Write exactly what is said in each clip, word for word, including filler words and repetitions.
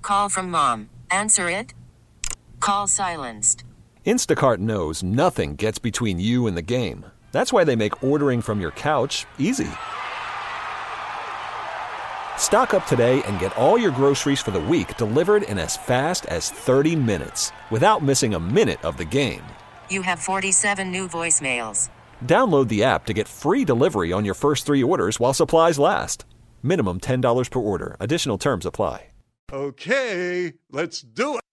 Call from mom. Answer it. Call silenced. Instacart knows nothing gets between you and the game. That's why they make ordering from your couch easy. Stock up today and get all your groceries for the week delivered in as fast as thirty minutes without missing a minute of the game. You have forty-seven new voicemails. Download the app to get free delivery on your first three orders while supplies last. Minimum ten dollars per order. Additional terms apply. Okay, let's do it.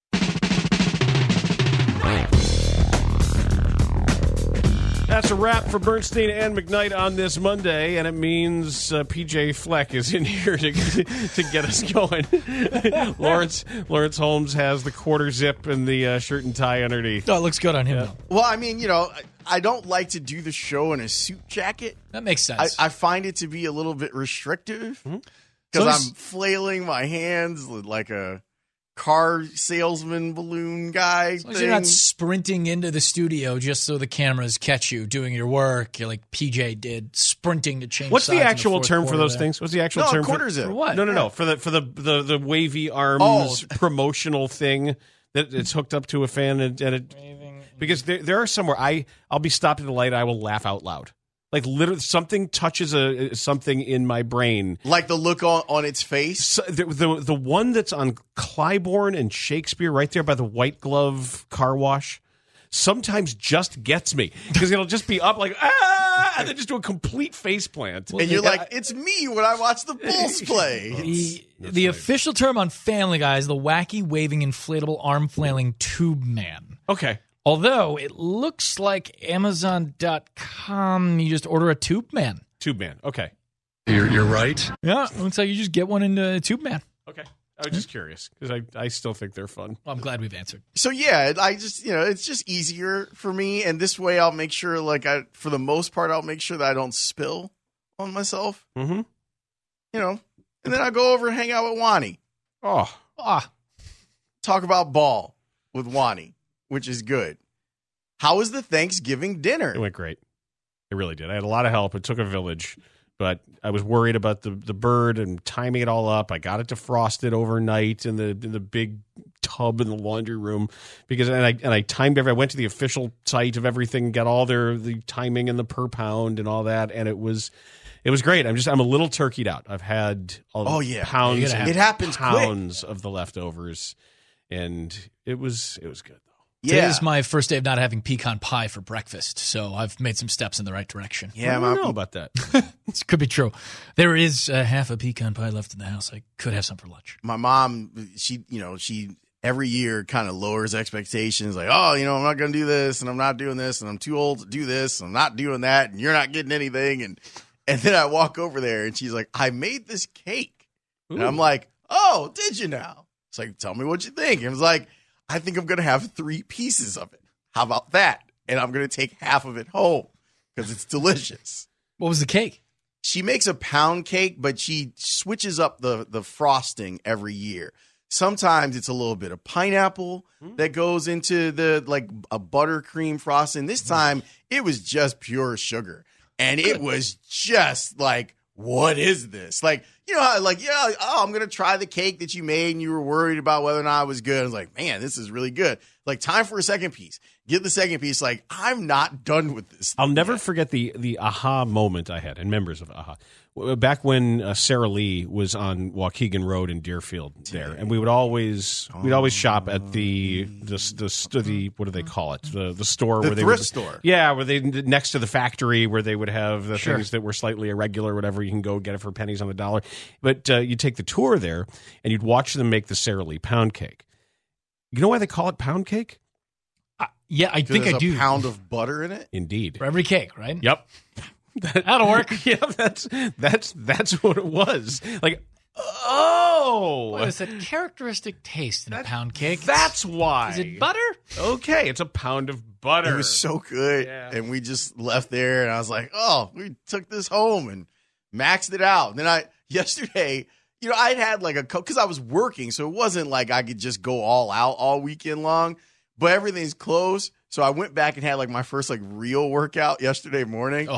That's a wrap for Bernstein and McKnight on this Monday, and it means uh, P J Fleck is in here to to get us going. Lawrence Lawrence Holmes has the quarter zip and the uh, shirt and tie underneath. Oh, it looks good on him, Yeah. though. Well, I mean, you know, I don't like to do the show in a suit jacket. That makes I, sense. I find it to be a little bit restrictive because So I'm this- flailing my hands like a car salesman balloon guy As long as thing. you're not sprinting into the studio just so the cameras catch you doing your work. You're like P J did, sprinting to change What's sides the in the actual fourth term for quarter those there. things? What's the actual no, term quarter for, zip. For what? No, no, no. For the for the the, the wavy arms Oh. promotional thing that it's hooked up to a fan and, and it because there there are somewhere I I'll be stopped at the light. I will laugh out loud. Like literally, something touches a something in my brain. Like the look on, on its face. So the, the the one that's on Clybourne and Shakespeare, right there by the White Glove car wash, sometimes just gets me because it'll just be up like ah, and then just do a complete face plant. And you're like, it's me when I watch the Bulls play. The, the official term on Family Guy is the wacky waving inflatable arm flailing tube man. Okay. Although it looks like Amazon dot com, you just order a tube man. Tube man. Okay. You're, you're right. Yeah, it looks like you just get one into a tube man. Okay. I was just curious because I, I still think they're fun. Well, I'm glad we've answered. So yeah, I just, you know, it's just easier for me. And this way I'll make sure, like, I, for the most part, I'll make sure that I don't spill on myself, Mm-hmm. you know, and then I go over and hang out with Wani. Oh. Ah, Talk about ball with Wani, which is good. How was the Thanksgiving dinner? It went great. It really did. I had a lot of help. It took a village, but I was worried about the, the bird and timing it all up. I got it defrosted overnight in the in the big tub in the laundry room because and I and I timed every. I went to the official site of everything, got all their the timing and the per pound and all that, and it was it was great. I'm just I'm a little turkeyed out. I've had all Oh, yeah. pounds You're gonna and have- It happens quick. pounds of the leftovers, and it was it was good. Today Yeah. is my first day of not having pecan pie for breakfast, so I've made some steps in the right direction. I Yeah, don't my, know about that. This could be true. There is uh, half a pecan pie left in the house. I could have some for lunch. my mom, she, you know, she every year kind of lowers expectations like, oh, you know, I'm not going to do this and I'm not doing this and I'm too old to do this. And I'm not doing that. And you're not getting anything. And, and then I walk over there and she's like, I made this cake. And I'm like, oh, did you now? It's like, tell me what you think. And it was like, I think I'm going to have three pieces of it. How about that? And I'm going to take half of it home because it's delicious. What was the cake? She makes a pound cake, but she switches up the, the frosting every year. Sometimes it's a little bit of pineapple that goes into the like a buttercream frosting. This time it was just pure sugar. And it was just like, what is this? Like, you know how like, yeah, oh, I'm going to try the cake that you made and you were worried about whether or not it was good. I was like, man, this is really good. Like, time for a second piece. Get the second piece. Like, I'm not done with this. I'll never forget the the aha moment I had, and members of aha. Back when uh, Sarah Lee was on Waukegan Road in Deerfield there, and we would always we'd always shop at the the the, the what do they call it the the store The where they thrift would, store. yeah, where they next to the factory where they would have the Sure. things that were slightly irregular, whatever. You can go get it for pennies on the dollar, but uh, you take the tour there and you'd watch them make the Sarah Lee pound cake. You know why they call it pound cake? Yeah, I think There's I a do. pound of butter in it. Indeed. For every cake, right? Yep. That'll work. Yeah, that's that's that's what it was. Like, oh, What is that characteristic taste in a pound cake? that's why. Is it butter? Okay, it's a pound of butter. It was so good. Yeah. And we just left there and I was like, oh, we took this home and maxed it out. And then I, yesterday, you know, I'd had like a, because I was working. So it wasn't like I could just go all out all weekend long, but everything's closed. So I went back and had like my first like real workout yesterday morning. Oh,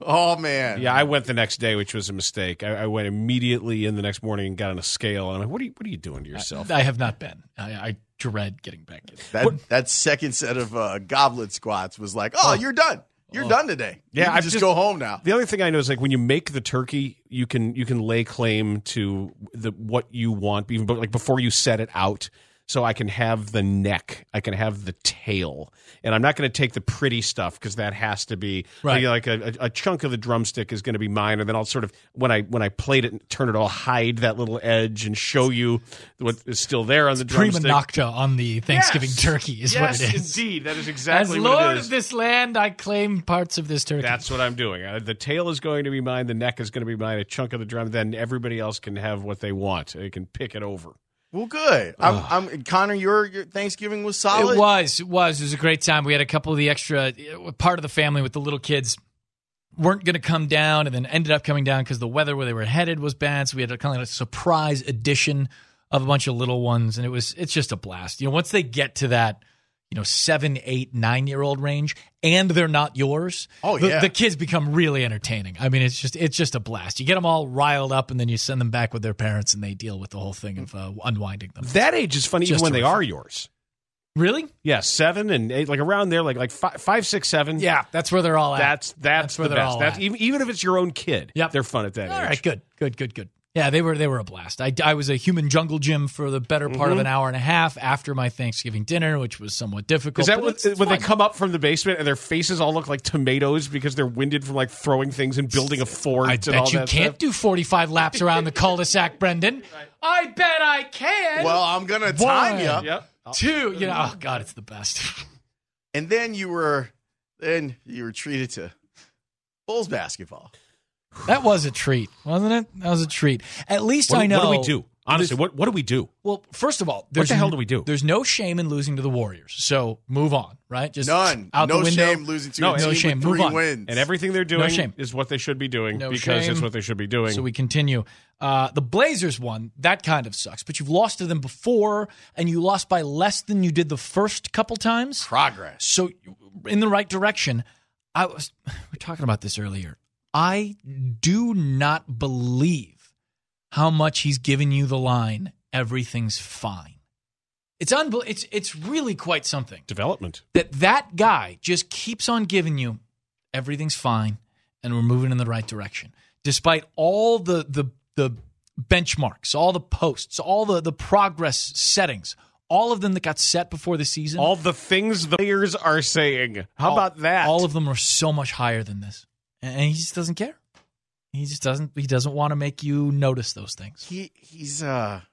Oh, man. Yeah, I went the next day, which was a mistake. I, I went immediately in the next morning and got on a scale. And I'm like, what are you, what are you doing to yourself? I, I have not been. I, I dread getting back in. That, that second set of uh, goblet squats was like, oh, you're done. You're Oh. done today. Yeah, you can I've just, just- go home now. The other thing I know is like when you make the turkey, you can you can lay claim to the what you want, even but like before you set it out. So I can have the neck, I can have the tail, and I'm not going to take the pretty stuff because that has to be Right. like, like a, a chunk of the drumstick is going to be mine, and then I'll sort of when I when I plate it and turn it, I'll hide that little edge and show you what is still there on the Prima drumstick. nocta on the Thanksgiving Yes. turkey is yes, what it is. indeed, that is exactly As what Lord it is. of this land, I claim parts of this turkey. That's what I'm doing. Uh, the tail is going to be mine. The neck is going to be mine. A chunk of the drum. Then everybody else can have what they want. They can pick it over. Well, good. I'm, I'm Connor. Your, your Thanksgiving was solid. It was. It was. It was a great time. We had a couple of the extra part of the family with the little kids weren't going to come down, and then ended up coming down because the weather where they were headed was bad. So we had a kind of a surprise addition of a bunch of little ones, and it was. It's just a blast. You know, once they get to that, you know, seven, eight, nine year old range, and they're not yours. Oh, the, yeah. the kids become really entertaining. I mean, it's just it's just a blast. You get them all riled up, and then you send them back with their parents, and they deal with the whole thing of uh, unwinding them. That age is funny, Just even when they terrific. are yours. Really? Yeah, seven and eight, like around there, like like five, five six, seven. Yeah, that's where they're all at. that's that's, That's where the they're best. all That's at. even even if it's your own kid. Yep. They're fun at that All age. right, good, good, good, good. Yeah, they were they were a blast. I, I was a human jungle gym for the better part Mm-hmm. of an hour and a half after my Thanksgiving dinner, which was somewhat difficult. Is that but when, it's- it's when they fun. come up from the basement and their faces all look like tomatoes because they're winded from like throwing things and building a fort? I and all bet you that can't stuff? do forty-five laps around the cul-de-sac, Brendan. I bet I can. Well, I'm gonna time One. you. Yep. Two, you know, oh God, it's the best. And then you were, then you were treated to Bulls basketball. That was a treat, wasn't it? That was a treat. At least What, I know. what do we do? Honestly, what what do we do? Well, first of all, there's the hell do we do? There's no shame in losing to the Warriors, so move on, right? Just None. out no the window. shame losing to No, a no team shame. with Move three on. wins. And everything they're doing shame. is what they should be doing No because shame. it's what they should be doing. So we continue. Uh, the Blazers won. That kind of sucks. But you've lost to them before, and you lost by less than you did the first couple times. Progress. So in the right direction. I was. We were talking about this earlier. I do not believe how much he's given you the line. Everything's fine. It's unbel- It's it's really quite something Development. that that guy just keeps on giving you everything's fine and we're moving in the right direction despite all the the the benchmarks, all the posts, all the the progress settings, all of them that got set before the season. All the things the players are saying. How all- about that? All of them are so much higher than this, and he just doesn't care. He just doesn't. He doesn't want to make you notice those things. He he's uh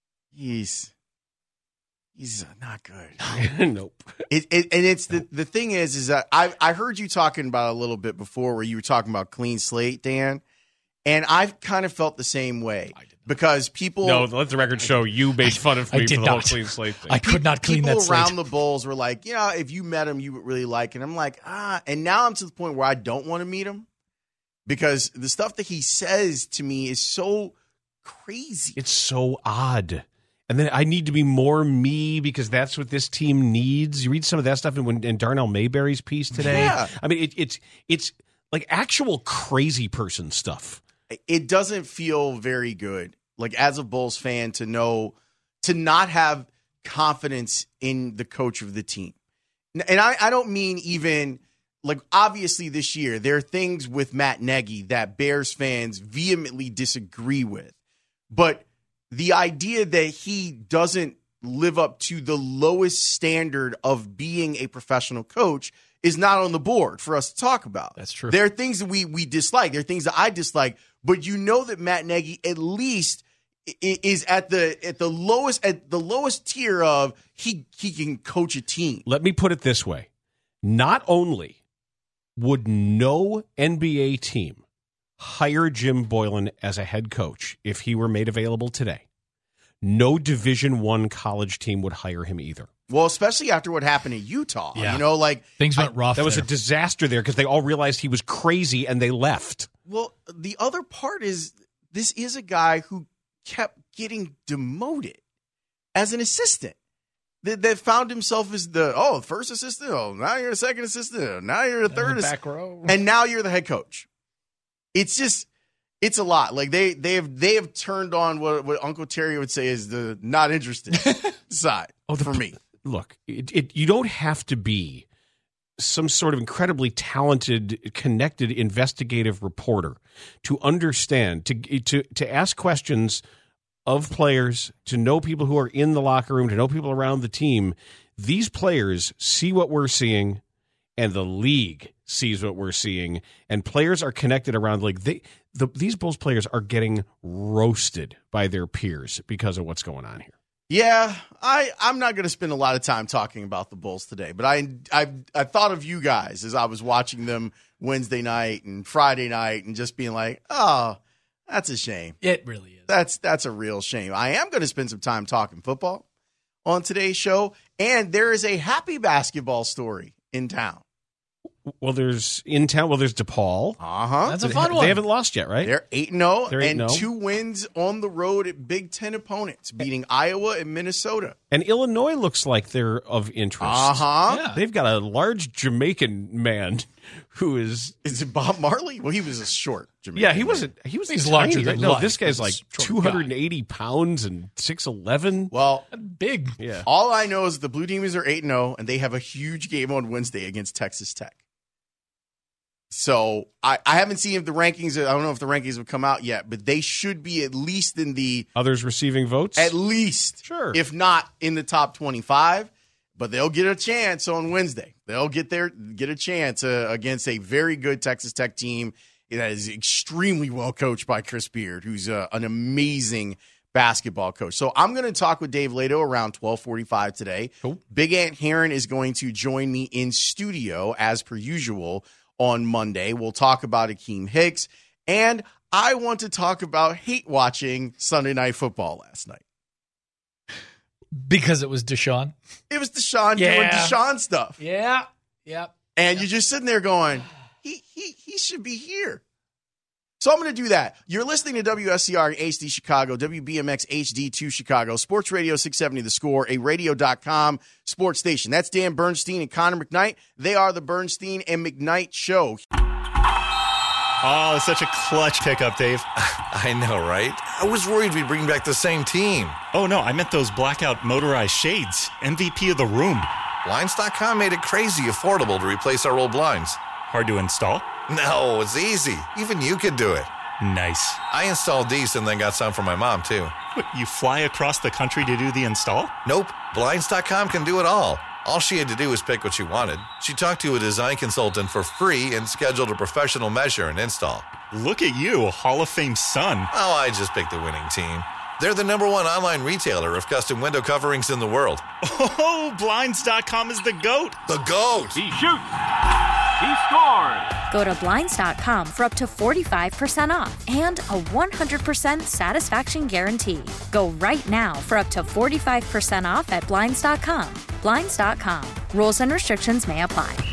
he's he's uh, not good. Nope. It, it and it's the the thing is is that I I heard you talking about a little bit before where you were talking about clean slate, Dan, and I've kind of felt the same way because people No, let the record show you made fun of I me did for the whole not. clean slate thing. I could not clean people that around slate. the Bulls were like, you know, if you met him, you would really like it. I'm like, ah, and now I'm to the point where I don't want to meet him because the stuff that he says to me is so crazy. It's so odd. And then I need to be more me because that's what this team needs. You read some of that stuff in, when, in Darnell Mayberry's piece today. Yeah. I mean, it, it's it's like actual crazy person stuff. It doesn't feel very good, like as a Bulls fan, to know to not have confidence in the coach of the team. And I, I don't mean even like obviously this year there are things with Matt Nagy that Bears fans vehemently disagree with, but the idea that he doesn't live up to the lowest standard of being a professional coach is not on the board for us to talk about. That's true. There are things that we we dislike. There are things that I dislike, but you know that Matt Nagy at least i- is at the at the lowest at the lowest tier of he he can coach a team. Let me put it this way. Not only would no N B A team hire Jim Boylan as a head coach if he were made available today, no Division One college team would hire him either. Well, especially after what happened in Utah. Yeah. You know, like Things went rough. That was there. a disaster there because they all realized he was crazy and they left. well, the other part is this is a guy who kept getting demoted as an assistant. That, that found himself as the oh first assistant. Oh, now you're a second assistant. Now you're a third the assistant. back row. And now you're the head coach. it's just it's a lot. Like they they have they have turned on what what Uncle Terry would say is the not interested side Oh, the, for me. Look, it, it, you don't have to be some sort of incredibly talented, connected investigative reporter to understand, to to to ask questions of players, to know people who are in the locker room, to know people around the team. These players see what we're seeing, and the league sees what we're seeing, and players are connected around like they the these Bulls players are getting roasted by their peers because of what's going on here. Yeah, I, I'm not going to spend a lot of time talking about the Bulls today, but I, I I thought of you guys as I was watching them Wednesday night and Friday night and just being like, oh, that's a shame. It really is. That's that's a real shame. I am going to spend some time talking football on today's show, and there is a happy basketball story in town. Well, there's in town. Well, there's DePaul. Uh huh. That's a fun They one. haven't lost yet, right? They're eight and zero They're eight and and oh. two wins on the road at Big Ten opponents, beating Iowa and Minnesota. And Illinois looks like they're of interest. Uh huh. Yeah. They've got a large Jamaican man who is. Is it Bob Marley? Well, he was a short Jamaican. Yeah, he man. wasn't. He was. He's tiny, larger right? than No, life. this guy's He's a like short two hundred eighty pounds and six eleven. Well, Big. Yeah. all I know is the Blue Demons are eight and zero, and they have a huge game on Wednesday against Texas Tech. So I, I haven't seen if the rankings. I don't know if the rankings have come out yet, but they should be at least in the Others receiving votes. at least, Sure. if not in the top twenty-five. But they'll get a chance on Wednesday. They'll get their get a chance uh, against a very good Texas Tech team that is extremely well coached by Chris Beard, who's uh, an amazing basketball coach. So I'm going to talk with Dave Lato around twelve forty-five today. Cool. Big Ant Heron is going to join me in studio as per usual on Monday. We'll talk about Akeem Hicks, and I want to talk about hate watching Sunday Night Football last night. Because it was Deshaun. It was Deshaun doing Yeah. Deshaun stuff. Yeah. Yep. And you're just sitting there going, he he he should be here. So I'm going to do that. You're listening to W S C R H D Chicago, W B M X H D two Chicago, Sports Radio six seventy The Score, a radio dot com sports station. That's Dan Bernstein and Connor McKnight. They are the Bernstein and McKnight Show. Oh, it's such a clutch pickup, Dave. I know, right? I was worried we'd bring back the same team. Oh, no, I meant those blackout motorized shades. M V P of the room. Blinds dot com made it crazy affordable to replace our old blinds. Hard to install? No, it's easy. Even you could do it. Nice. I installed these and then got some for my mom, too. What, you fly across the country to do the install? Nope. Blinds dot com can do it all. All she had to do was pick what she wanted. She talked to a design consultant for free and scheduled a professional measure and install. Look at you, a Hall of Fame son. Oh, I just picked the winning team. They're the number one online retailer of custom window coverings in the world. Oh, Blinds dot com is the GOAT. The GOAT! He shoots. He scores. Go to Blinds dot com for up to forty-five percent off and a one hundred percent satisfaction guarantee. Go right now for up to forty-five percent off at Blinds dot com. Blinds dot com. Rules and restrictions may apply.